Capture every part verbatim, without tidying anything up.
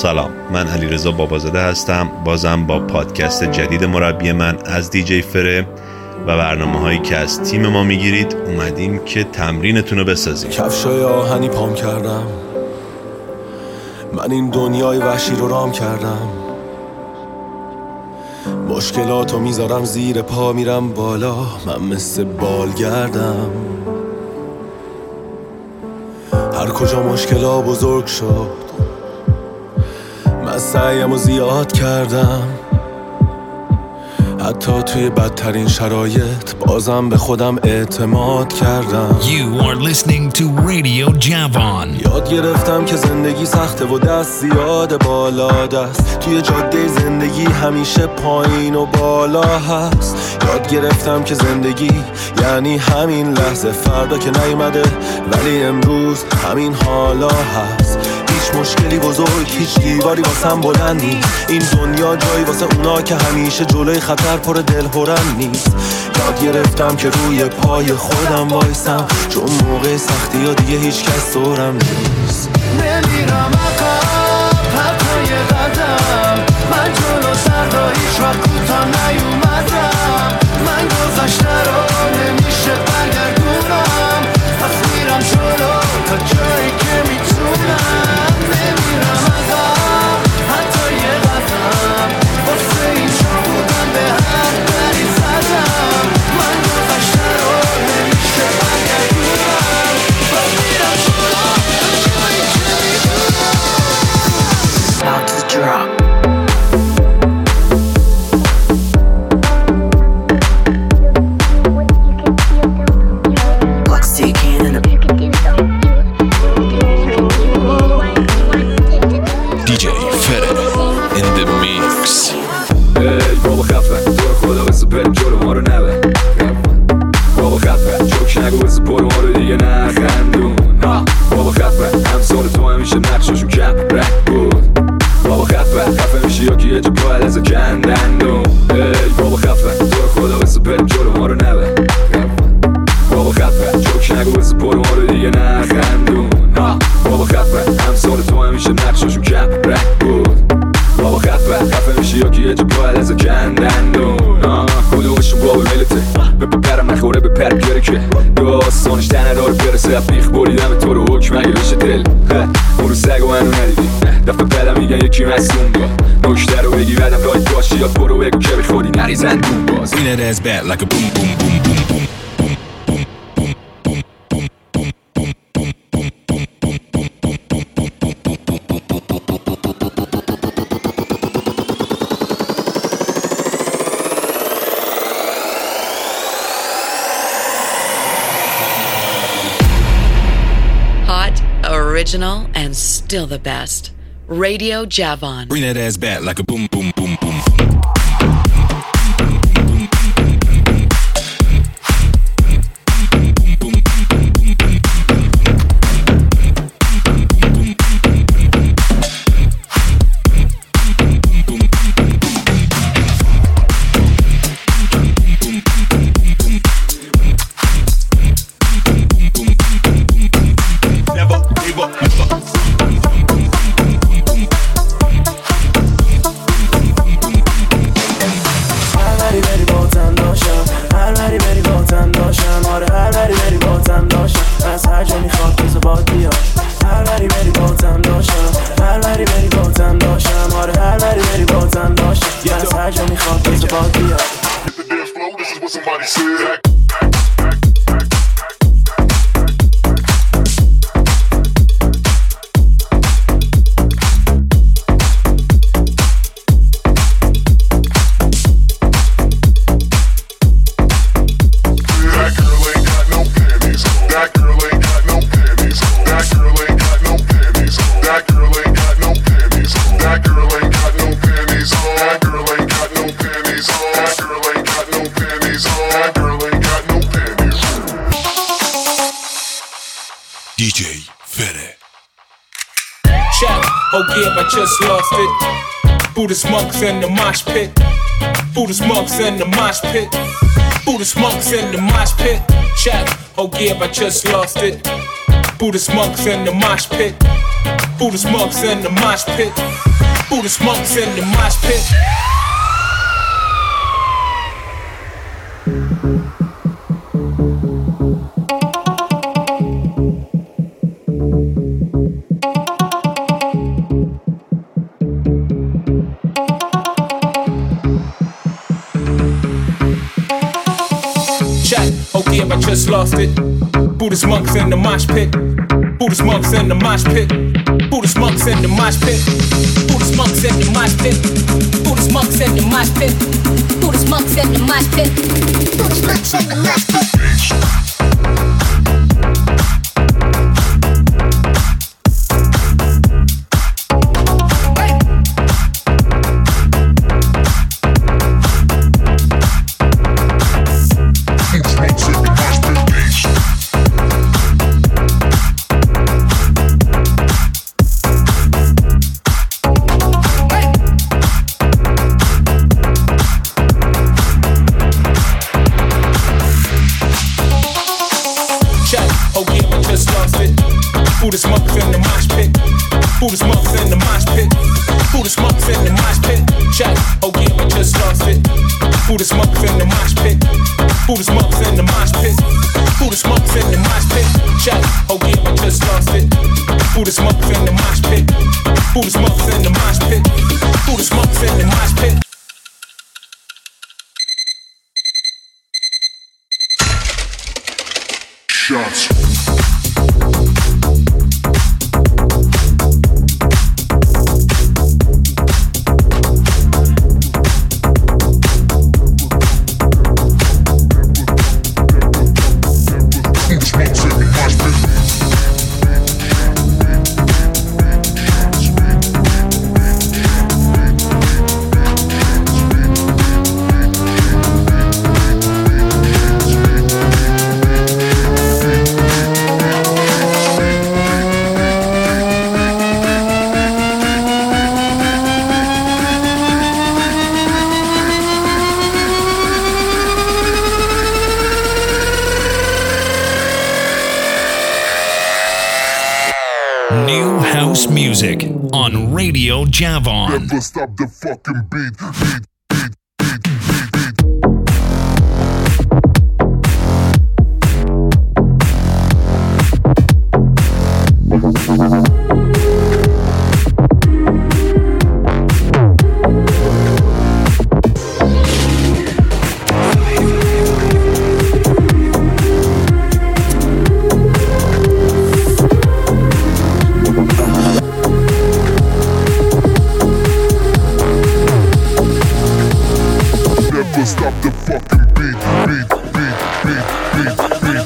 سلام، من علیرضا بابازاده هستم، بازم با پادکست جدید مربی من از دیجی فره و برنامه هایی که از تیم ما میگیرید اومدیم که تمرینتون رو بسازیم. کفشای آهنی پام کردم، من این دنیای وحشی رو رام کردم، مشکلاتو میذارم زیر پا میرم بالا، من مثل بالگردم، هر کجا مشکلا بزرگ شد من سعیمو زیاد کردم، حتی توی بدترین شرایط بازم به خودم اعتماد کردم. You are listening to Radio Javan. یاد گرفتم که زندگی سخته و دست زیاد بالا دست، توی جاده زندگی همیشه پایین و بالا هست. یاد گرفتم که زندگی یعنی همین لحظه، فردا که نیومده ولی امروز همین حالا هست. هیچ مشکلی بزرگ، هیچ دیواری واسم بلند نیست، این دنیا جایی واسه اونا که همیشه جلوی خطر پر دلهرن نیست. یاد گرفتم که روی پای خودم وایسم، چون موقع سختی ها دیگه هیچ کس دورم نیست. نمیرم عقب حتی یه قدم، من جلو سردا هیچ وقت کوتاه نیومدم، من گذشته رو نمیشه برگردونم، پس میرم جلو تا جایی که میتونم. نمیرم عقب حتی یه قدم، واسه اینجا بودم به هر دری زدم، من گذشته رو نمیشه برگردونم، پس میرم جلو تا جایی که میتونم. About to drop. Bring that ass back like a boom boom boom boom boom boom boom boom boom boom boom Hot, original, and still the best. Radio Javan. Bring that ass back like a boom boom boom boom. D J Fere. Check, oh yeah, I just lost it. Buddhist monks in the mosh pit. Buddhist monks in the mosh pit. Buddhist monks in the mosh pit. Check, oh yeah, I just lost it. Buddhist monks in the mosh pit. Buddhist monks in the mosh pit. Buddhist monks in the mosh pit. I just lost it. Buddhist monks in the mosh pit. Buddhist monks in the mosh pit. Buddhist monks in the mosh pit. Buddhist monks in the mosh pit. Buddhist monks in the mosh pit. Buddhist monks in the mosh pit. Buddhist monks in the mosh pit. Buddhist monks in the mosh pit. Buddhist monks in the mosh pit. Buddhist monks in the mosh pit. Check. Oh yeah, I just lost it. Buddhist monks in the mosh pit. Buddhist monks in the mosh pit. Buddhist monks in the mosh pit. Check. Oh yeah, I just lost it. Buddhist monks in the mosh pit. Buddhist monks in the mosh pit. Buddhist monks in the mosh pit. Shots. Music on Radio Javon. Never stop the fucking beat, beat. Stop the fucking beat, beat, beat, beat, beat, beat,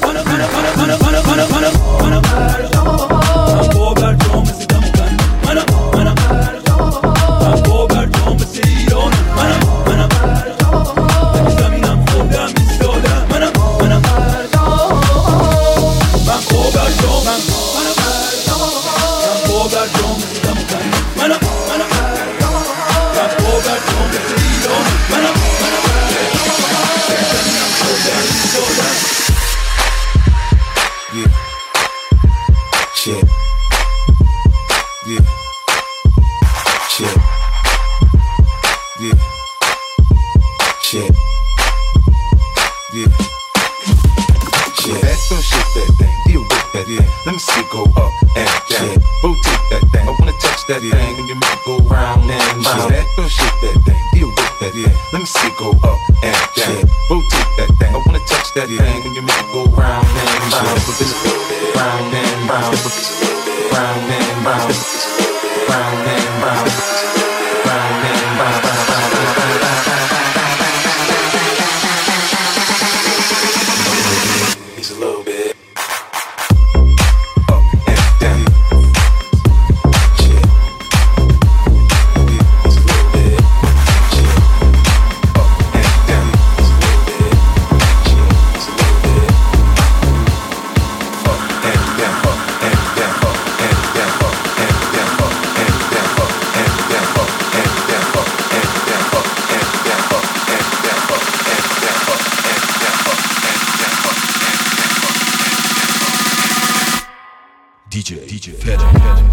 Yeah. D J, D J Fede, Fede.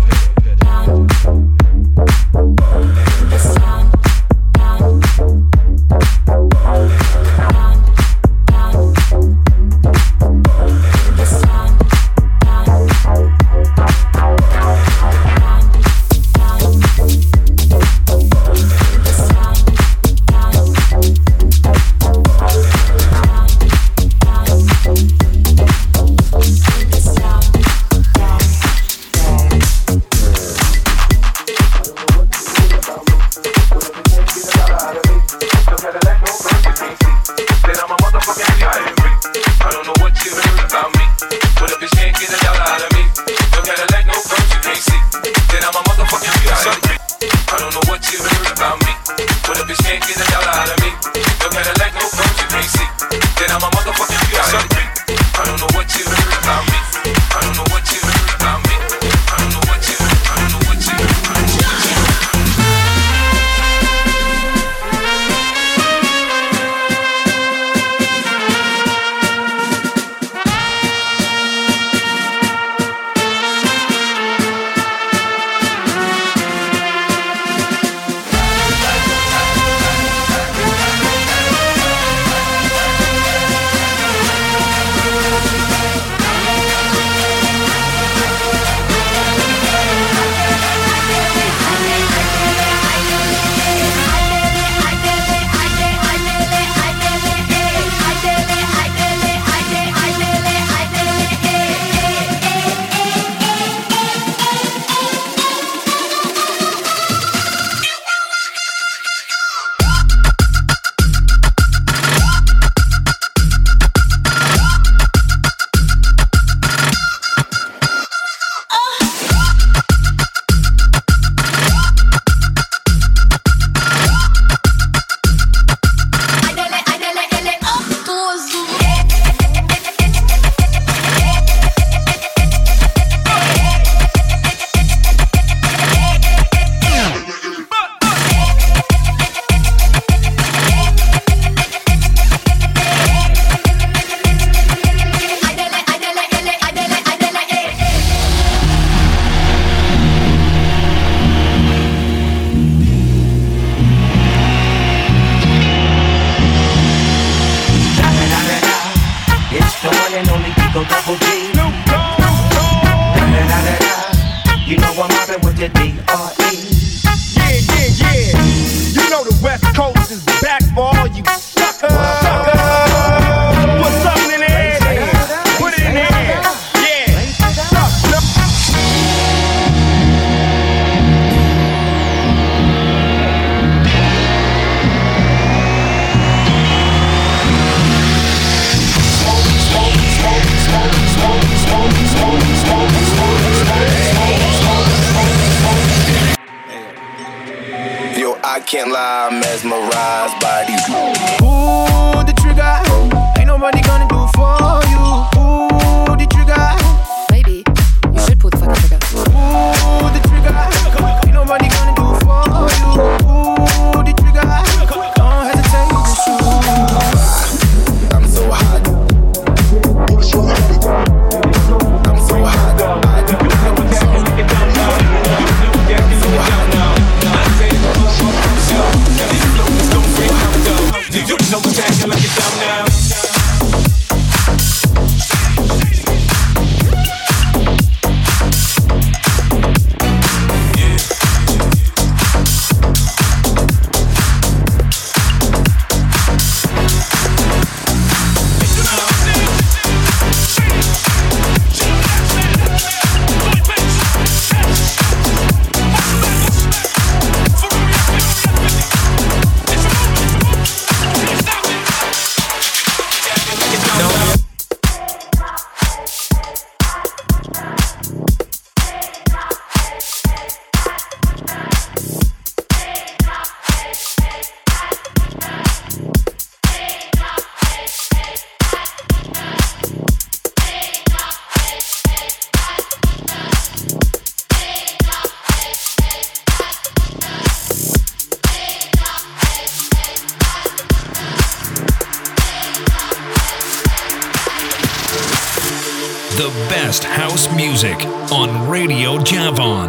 Can't lie, I'm mesmerized by these. Pull the trigger, ain't nobody gonna do for you. Pull the trigger, Maybe you should pull the fucking trigger. pull the trigger, ain't nobody gonna do for you. Pull the trigger, don't hesitate to shoot. I'm so hot. I'm so hot. I'm so hot. You know what's acting like it's down now. best house music on Radio Javon.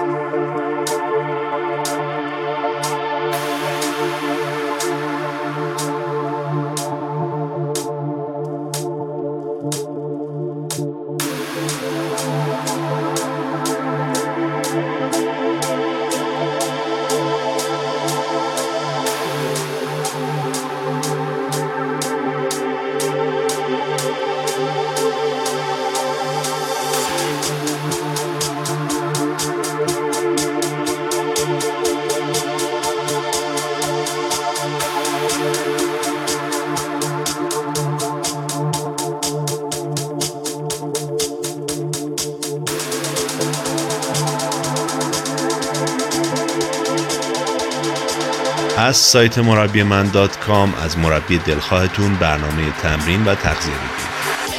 از سایت مربی من دات کام از مربی دلخواهتون برنامه تمرین و تغذیه بگیرید.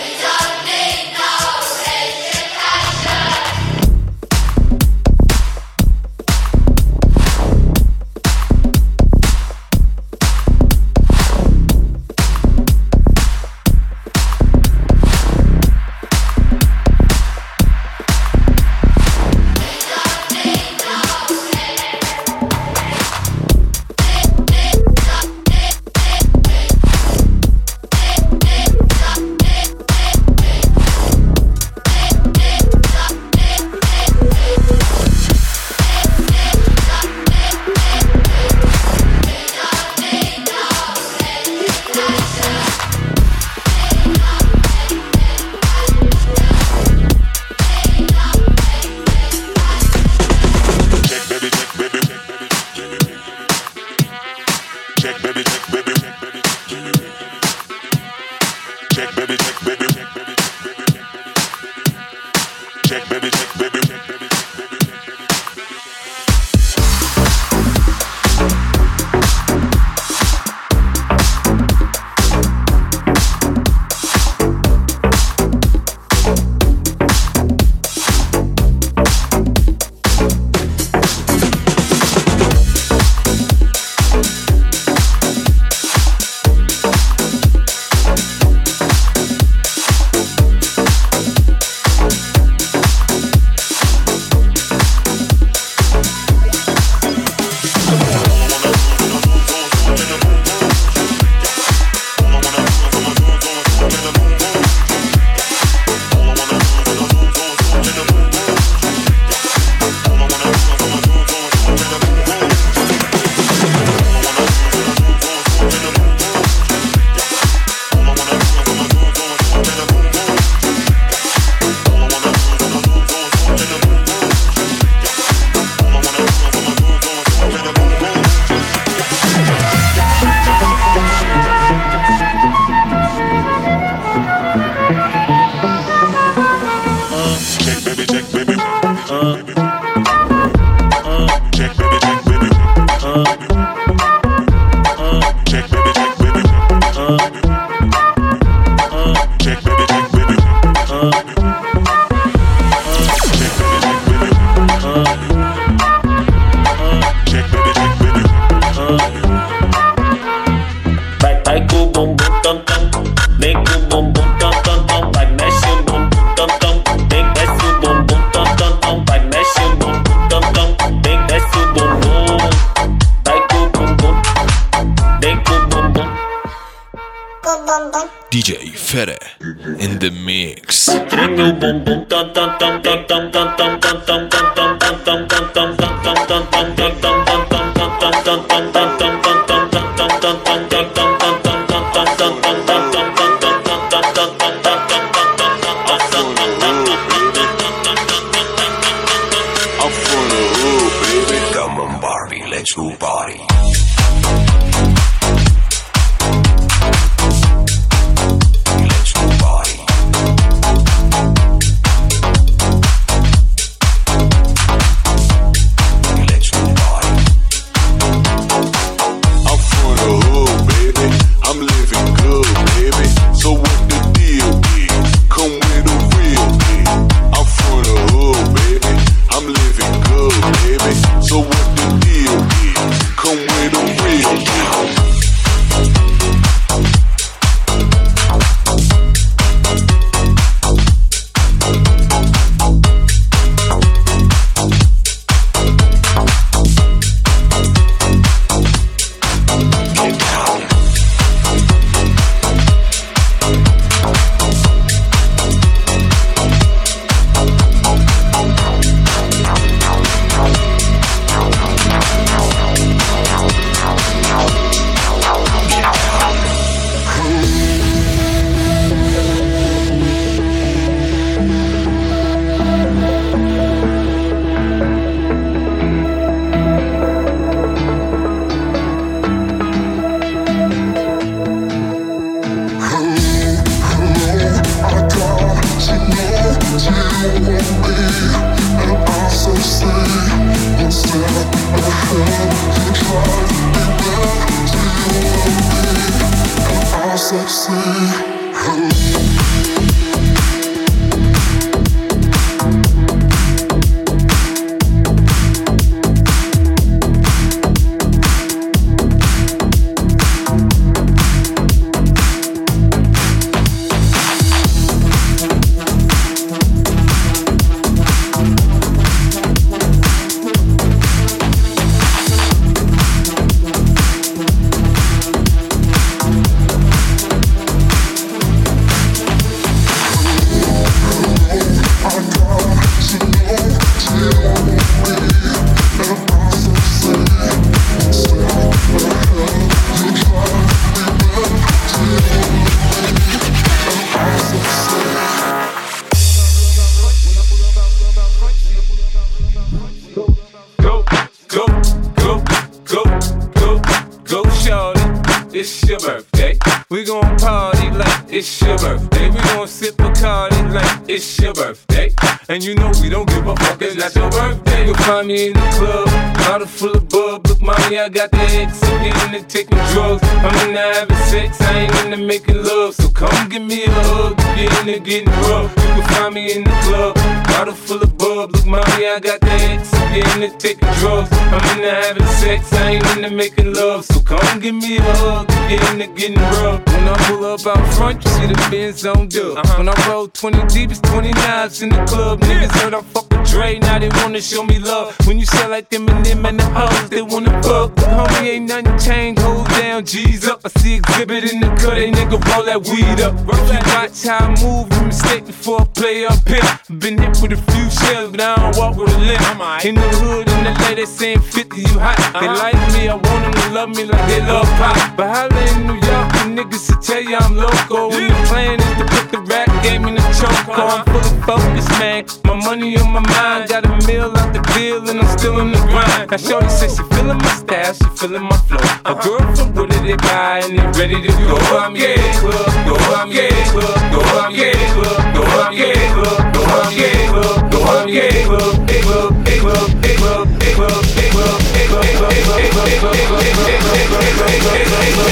D J Fere in the mix. Come on, Barbie, let's go party. Come with it's your birthday. We gon' party like it's your birthday. We gon' sip Bacardi like it's your birthday. And you know we don't give a fuck, it's not your birthday. You'll find me in the club, bottle full of bub. Look, mommy, I got the X, I'm into taking drugs. I'm into having sex, I ain't into making love. So come give me a hug, get into getting rough. You can find me in the club, bottle full of bub. Look, mommy, I got the X, I'm into taking drugs. I'm into having sex, I ain't into making love. So come give me a hug, get into getting rough. When I pull up out front, you see the Benz on dub. Uh-huh. When I roll twenty deep, it's twenty-nines in the club. Niggas heard I fuck with Dre, now they wanna show me love. When you sell like them and them and the hoes, they wanna fuck. Homie, ain't nothing changed, hold down, G's up. I see exhibit in the cut, they nigga roll that weed up. Roll that watch how I move, you mistake before I play up here. Been hit with a few shells, but I don't walk with a limp. In the hood, in the lady saying fifty, you hot. They like me, I want them to love me like they love pop. But holla in New York, the niggas to tell you I'm loco. And the plan is to put the rap game in the choke. I'm full of focus, man. My money on my mind, got a meal out the deal, and I'm still in the grind. Now shorty says she feeling my style, she feeling my flow. A girl from Wooded, they buy and they ready to go. I'm yeah, club, go I'm yeah, club, go I'm yeah, club, go I'm yeah, club, go I'm yeah, club, go I'm yeah, club, hey club, hey club, hey club, hey club, hey club, hey club, hey club, hey club, hey club, hey club, hey club, hey club, hey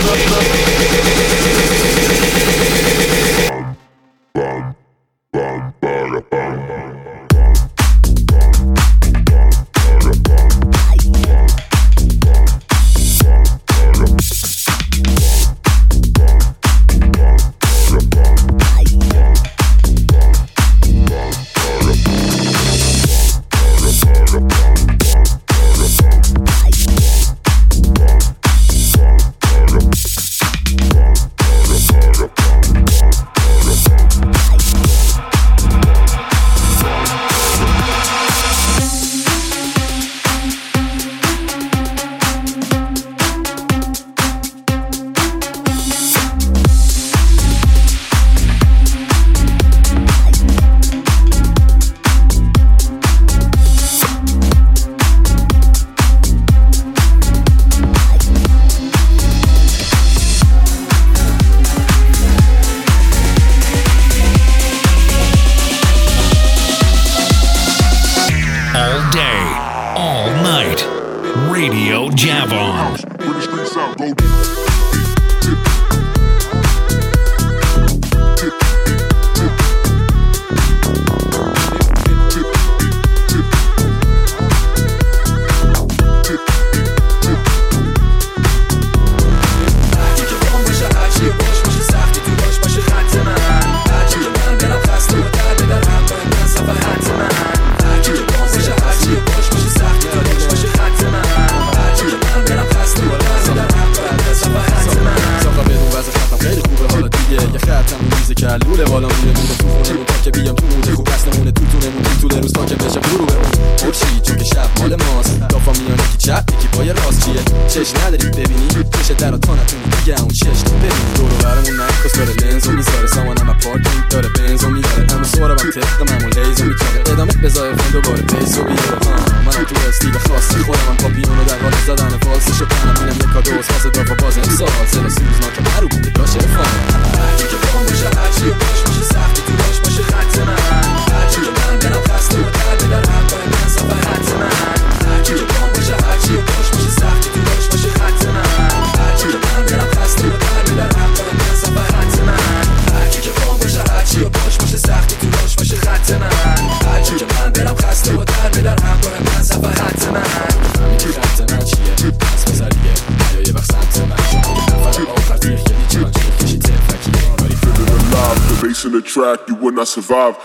Radio Javon. When the streets out, go. لوله بالا میره میره تو خونمون تا که بیام تو موده خوب هست نمونه تو تونمون این طول روز تا که بشه غروب اون خورشید چون که شب مال ماست دافا میان یکی چپ یکی پای راست چیه چش نداری ببینی چش درا تا نتونی دیگه اون چش ببین دور و برمون نکس داره لنز و میذاره سامانم پارکینگ داره بنز و میاره همه سوارم طبق معمول هیز و میچاره ادامه بذاره فون دوباره پیس و بیاره منم تو استیل خاصی خودم من پاپیونو در حال زدن فالسش و پنم اینم یک کادو واسه دافا باز امسال سر سوز ناک مرو بوده داشه فان که بام بشه هرچی باش باشه سختی تو باش باشه خط من هرچی که من برم خسته و درد در هم کنم من سفر حد من هرچی که بام بشه هرچی باش باشه سختی تو باش باشه خط من هرچی که من برم خسته و درد در هم کنم من سفر حد من هرچی که بام بشه هرچی باش باشه سختی تو باش باشه خط من هرچی که من برم خسته و درد در هم کنم من سفر حد من میگی خط من چیه پس بذاریه یا یه وقت سمت من شما که نفر آخر تیخ یدی چه من چه کشی تفکیه The bass in the track, you would not survive.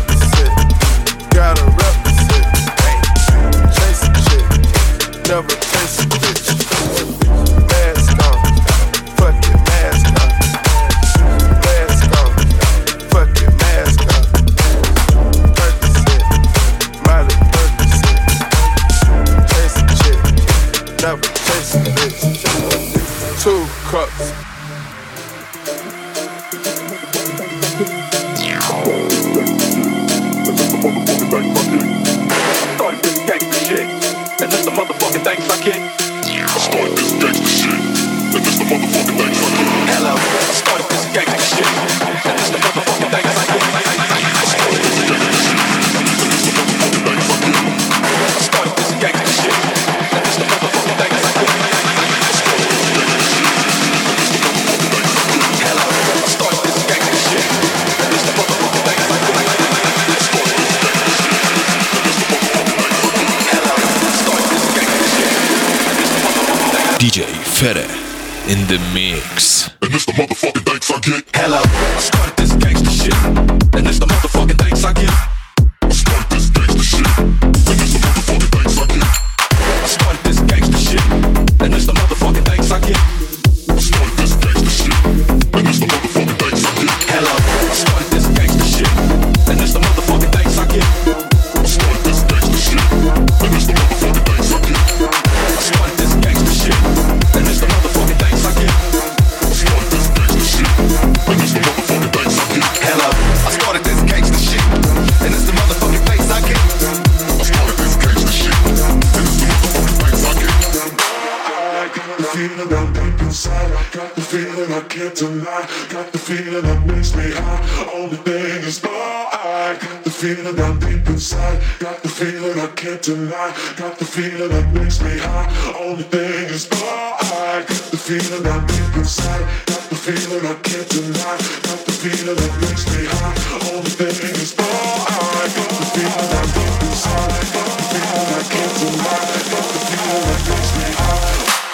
Never Two cups. Start this gangsta shit, and this the motherfucking things I get. Start this gangsta shit, and this the motherfucking things I get. Hello, start this gangsta shit, and this the motherfucking things I get. Start this gangsta shit, and this the motherfucking things I get. Start this gangsta shit, and this the motherfucking things I get. Start this gangsta shit, and this the motherfucking things I get. Hello, start this gangsta shit, and this the motherfucking things I get. D J Fere in the mix. And this the motherfucking thanks I get. Hello, I started this gangsta shit. And this the motherfucking thanks I get. I started this gangsta shit. And this the motherfucking thanks I get. I started this gangsta shit. And this the motherfucking thanks I get. I started this gangsta shit. And this the motherfucking thanks I get. Hello, I started this gangsta shit. And this the motherfucking thanks I get. I started this gangsta shit. And this the motherfucking thanks I get. I started this gangsta shit. And this the motherfucking thanks I get. I started this gangsta shit. And this the motherfucking thanks I get. Hello, I started this gangsta shit. And this the motherfucking thanks I get. I started this gangsta shit. And this the motherfucking thanks I get. I got the feeling down deep inside. I got the feeling I can't deny. Got the feeling that makes me high. Only thing is, oh, I got the feeling down deep inside. Got the feeling I can't deny. Got the feeling that makes me high. Only thing is, oh, I got the feeling down deep inside. Got the feeling I can't deny. Got the feeling that makes me high. Only thing is, oh, I got the feeling down deep inside. Got the feeling I can't deny. Got the feeling that makes me high.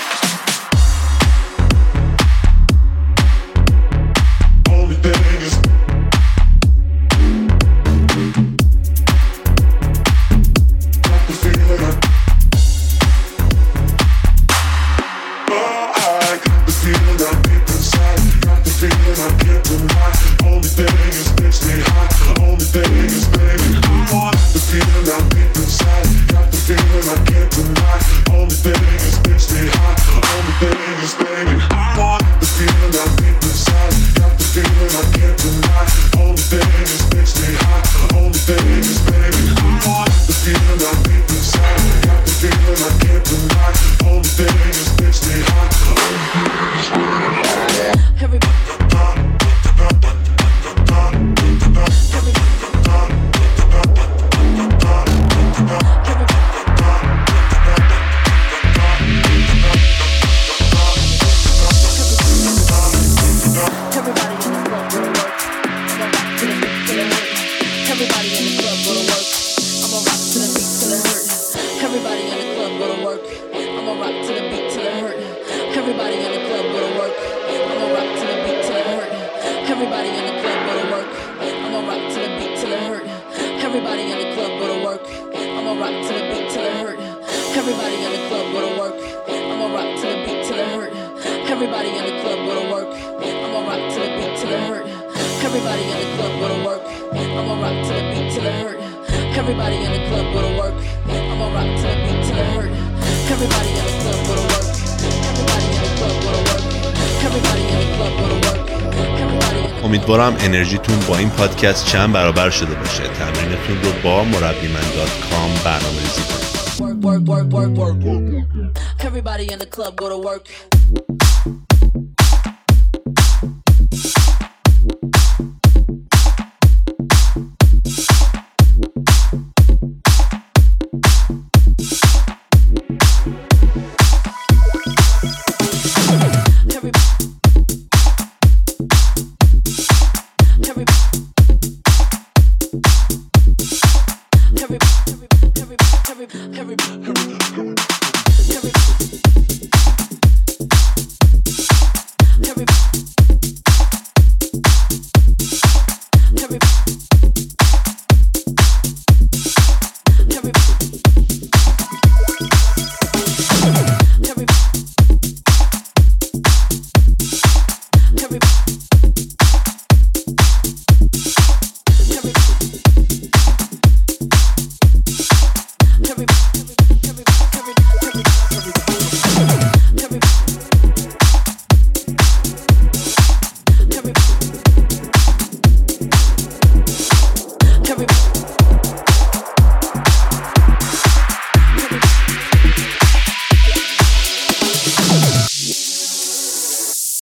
امیدوارم انرژیتون با این پادکست چند برابر شده باشه. تمرینتون رو با مربی من دات کام برنامه‌ریزی کنید.